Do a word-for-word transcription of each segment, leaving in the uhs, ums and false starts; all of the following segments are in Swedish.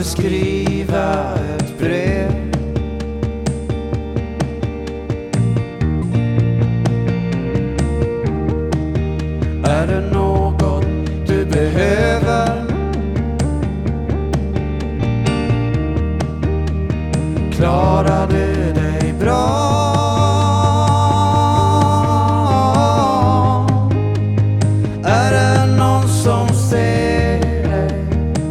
väl skriva ett brev. Är det något du behöver? Klarar du dig bra? Är det någon som ser dig?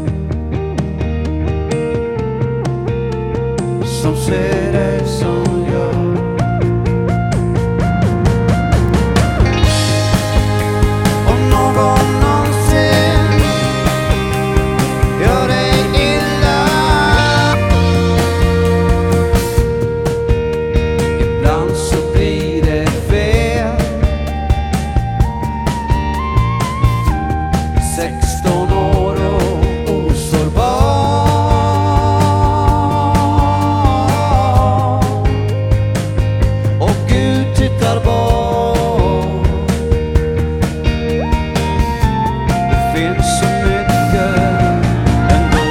Som ser dig som jag? Om någon någonsin gör dig illa, ibland så blir det fel. sexton år och osårbar, och Gud tittar bort. Det finns så mycket ändå.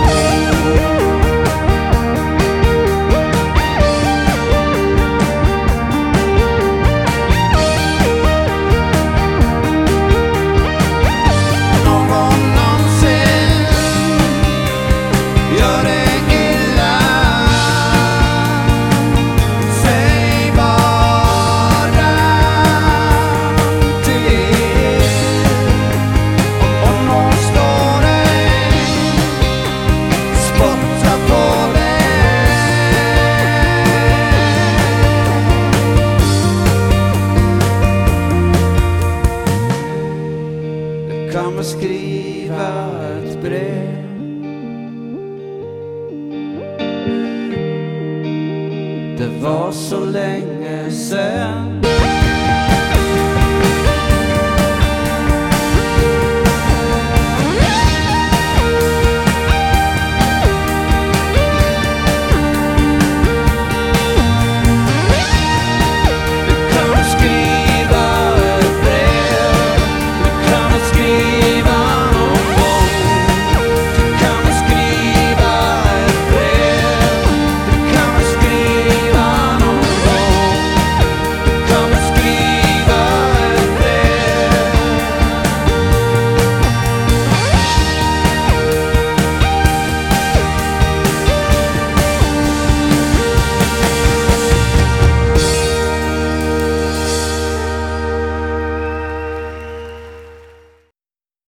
Någon någonsin gör dig illa, säg bara till. Om någon slår dig, spottar på dig, du kan väl skriva ett brev. Det var så länge sen.